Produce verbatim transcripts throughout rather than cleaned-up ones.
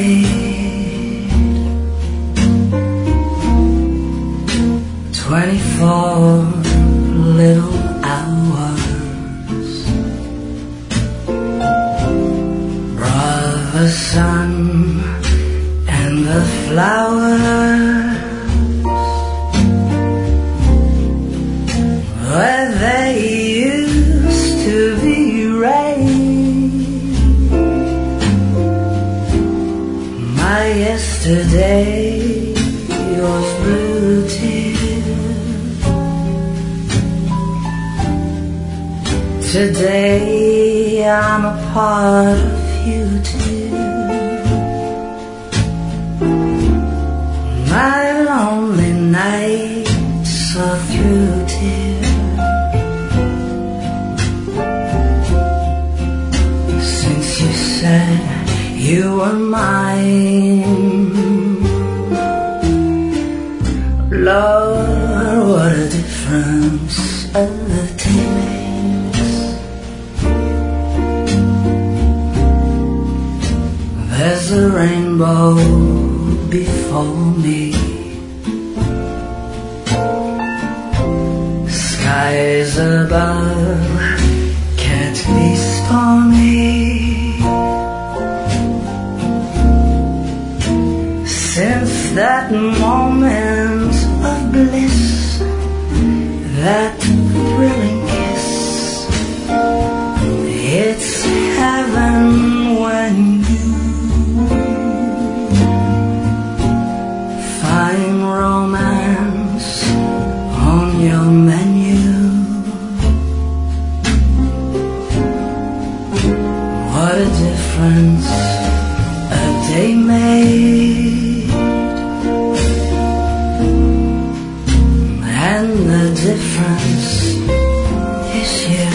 made. Twenty-four little hours brought the sun and the flowers where they used to be rain. My yesterday was blue tears. Today I'm a part of you too. My lonely nights are through tears. Since you said you were mine, Lord, what a difference a day makes. There's a rainbow before me, skies above can't be stormy. Since that moment of bliss, that thrilling kiss, it's heaven when you find romance on your menu. What a difference a day made, and the difference is you.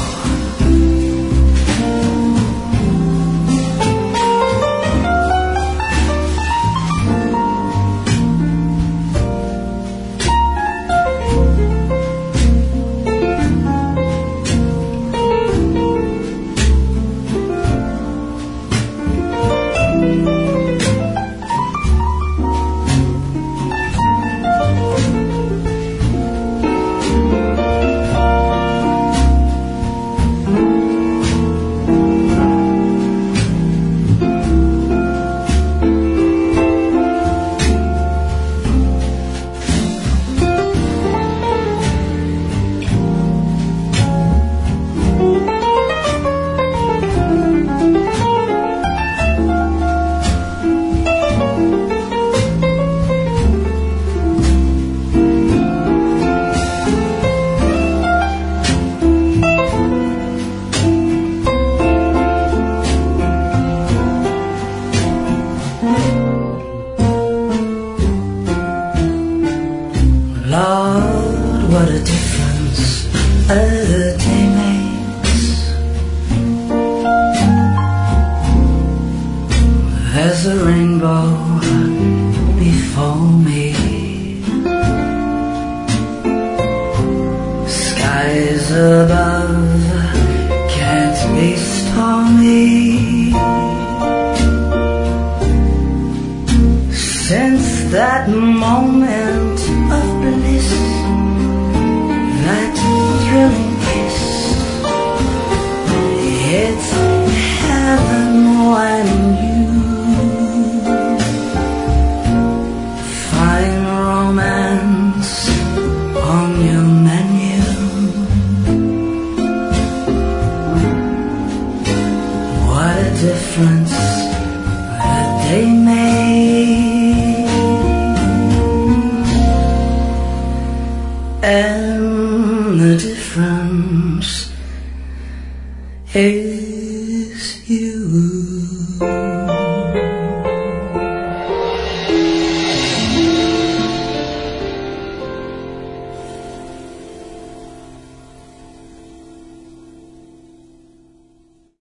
Lord, what a difference a day makes. There's a rainbow before me, skies above can't be stormy. Since that moment of bliss, that thrilling kiss, it's heaven when you find romance on your menu. What a difference a day made, and the difference is you.